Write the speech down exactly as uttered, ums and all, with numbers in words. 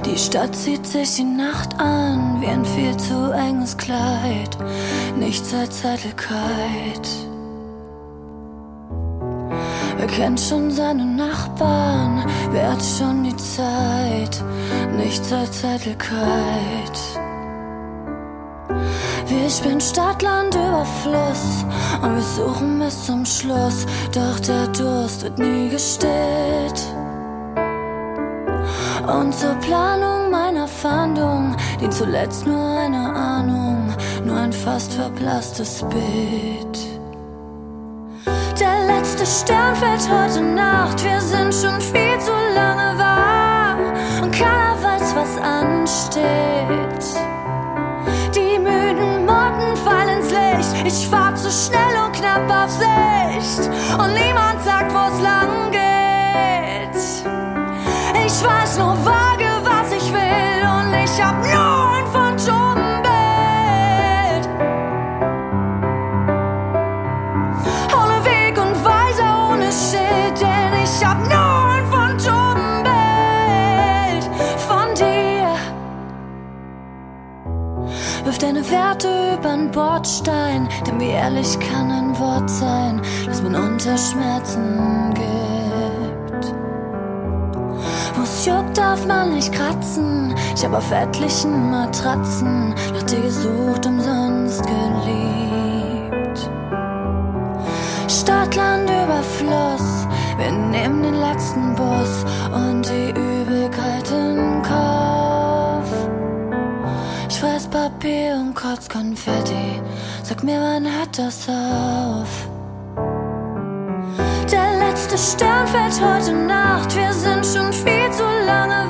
Die Stadt zieht sich die Nacht an wie ein viel zu enges Kleid. Nichts als Eitelkeit. Wer kennt schon seine Nachbarn? Wer hat schon die Zeit? Nichts als Eitelkeit. Wir spielen Stadt, Land über Fluss und wir suchen bis zum Schluss, doch der Durst wird nie gestillt. Und zur Planung meiner Fahndung dient zuletzt nur eine Ahnung, nur ein fast verblasstes Bild. Der letzte Stern fällt heute Nacht, wir sind schon viel zu lange wach und keiner weiß, was ansteht. Die müden Motten fallen ins Licht, ich fahr zu schnell und knapp auf Sicht und niemand sagt, wo's lang geht. Ich weiß nur vage, was ich will und ich hab nur ein Phantombild. Ohne Weg und weiter, ohne Schild, denn ich hab nur ein Phantombild von dir. Wirf deine Werte übern Bordstein, denn wie ehrlich kann ein Wort sein, das man unter Schmerzen gibt. Wo's juckt, darf man nicht kratzen. Ich hab auf etlichen Matratzen nach dir gesucht, umsonst geliebt. Stadt, Land über Fluss, wir nehmen den letzten Bus und die Übelkeit in Kauf. Ich fress Papier und kotz Konfetti, sag mir, wann hört das auf? Der letzte Stern fällt heute Nacht, wir sind schon viel zu lange